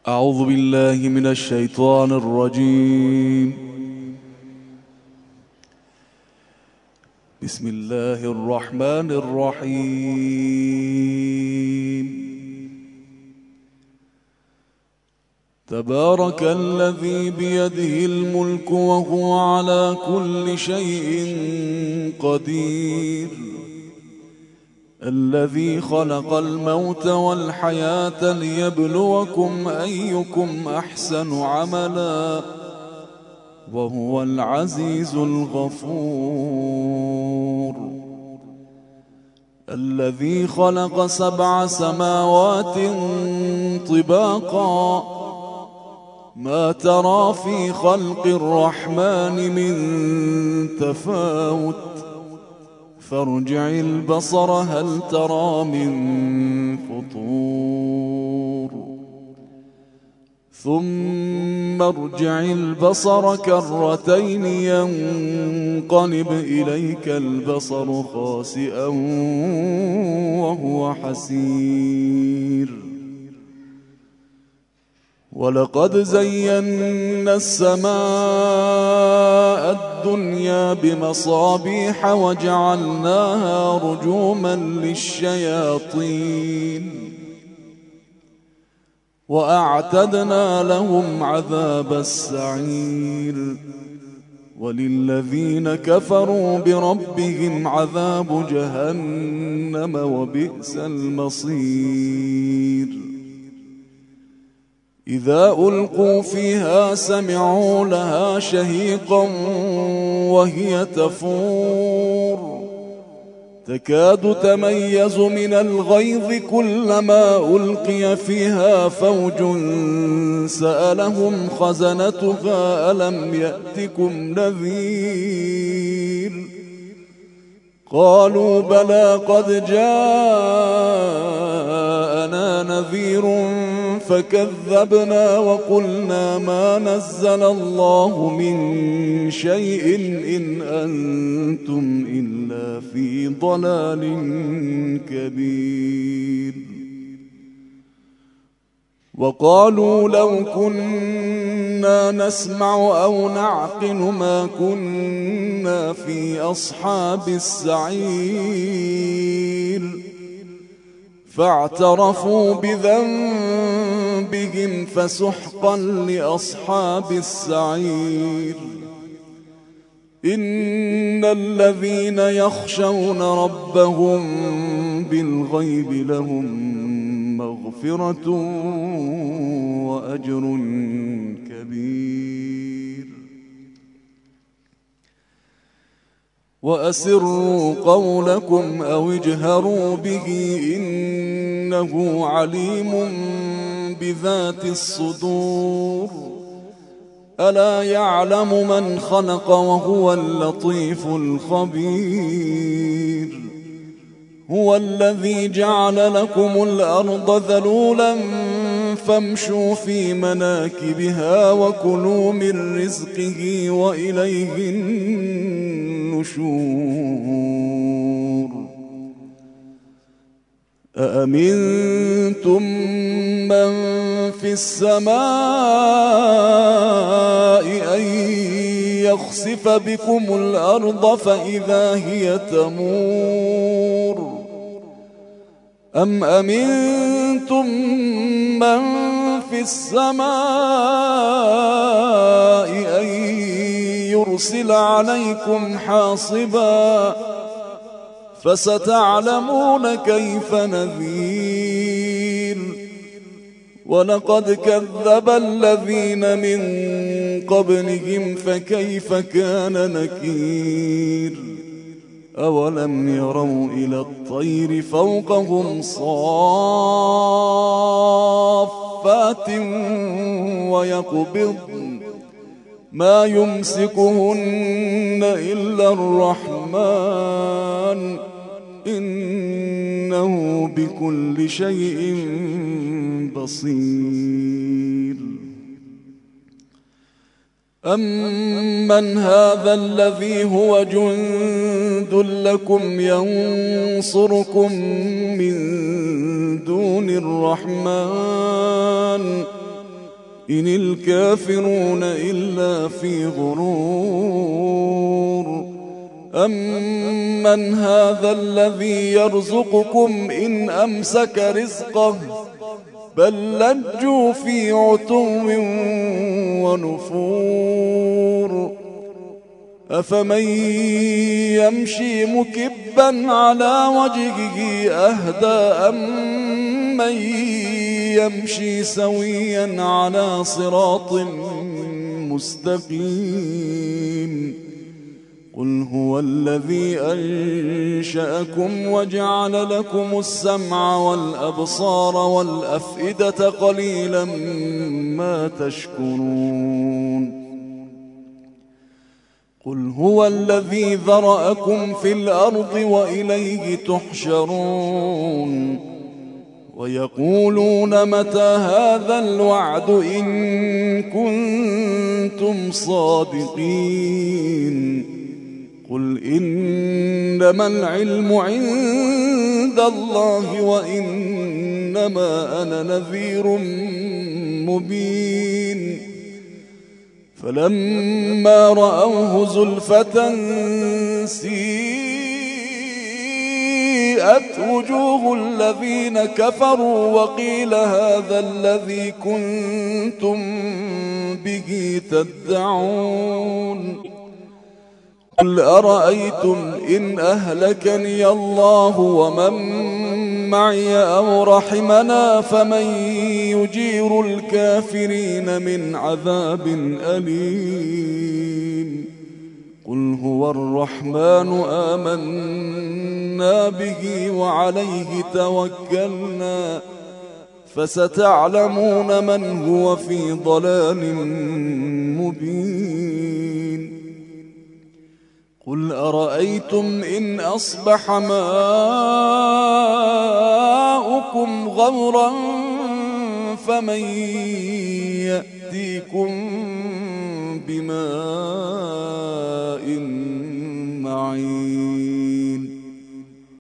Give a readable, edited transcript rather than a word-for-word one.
أعوذ بالله من الشيطان الرجيم. بسم الله الرحمن الرحيم. تبارك الذي بيده الملك وهو على كل شيء قدير، الذي خلق الموت والحياة ليبلوكم أيكم أحسن عملا، وهو العزيز الغفور. الذي خلق 7 سماوات طباقا، ما ترى في خلق الرحمن من تفاوت، فارجع البصر هل ترى من فطور، ثم ارجع البصر كرتين ينقلب إليك البصر خاسئا وهو حسير. ولقد زينا السماء الدنيا بمصابيح وجعلناها رجوما للشياطين، وأعتدنا لهم عذاب السعير. وللذين كفروا بربهم عذاب جهنم وبئس المصير. إذا ألقوا فيها سمعوا لها شهيقا وهي تفور، تكاد تميز من الغيظ، كلما ألقي فيها فوج سألهم خزنتها ألم يأتكم نذير، قالوا بلى قد جاءنا نذير فكذبنا وقلنا ما نزل الله من شيء إن أنتم إلا في ضلال كبير. وقالوا لو كنا نسمع أو نعقل ما كنا في أصحاب السعير، فاعترفوا بذنبهم فسحقا لأصحاب السعير. إن الذين يخشون ربهم بالغيب لهم مغفرة وأجر كبير. وأسروا قولكم أو اجهروا به إنه عليم بذات الصدور. ألا يعلم من خلق وهو اللطيف الخبير. هو الذي جعل لكم الأرض ذلولا فامشوا في مناكبها وكلوا من رزقه وإليه النشور. أأمنتم من في السماء أن يخسف بكم الأرض فإذا هي تمور، أم أمنتم من في السماء أن يرسل عليكم حاصبا، فستعلمون كيف نذير. ولقد كذب الذين من قبلهم فكيف كان نكير. أولم يروا إلى الطير فوقهم صافات ويقبضن ما يمسكهن إلا الرحمن إنه بكل شيء بصير. أمن هذا الذي هو جند لكم ينصركم من دون الرحمن إن الكافرون إلا في غرور أمن هذا الذي يرزقكم إن أمسك رزقه بل لجوا في عتو ونفور أفمن يمشي مكبا على وجهه أهدى أمن يمشي سويا على صراط مستقيم قل هو الذي أنشأكم وجعل لكم السمع والأبصار والأفئدة قليلا ما تشكرون قل هو الذي ذرأكم في الأرض وإليه تحشرون ويقولون متى هذا الوعد إن كنتم صادقين قل إنما العلم عند الله وإنما أنا نذير مبين فلما رأوه زلفة سيئت وجوه الذين كفروا وقيل هذا الذي كنتم به تدعون قل أرأيتم إن أهلكني الله ومن معي أو رحمنا فمن يجير الكافرين من عذاب أليم قل هو الرحمن آمنا به وعليه توكلنا فستعلمون من هو في ضلال مبين قل أرأيتم إن أصبح ماؤكم غورا فمن يأتيكم بماء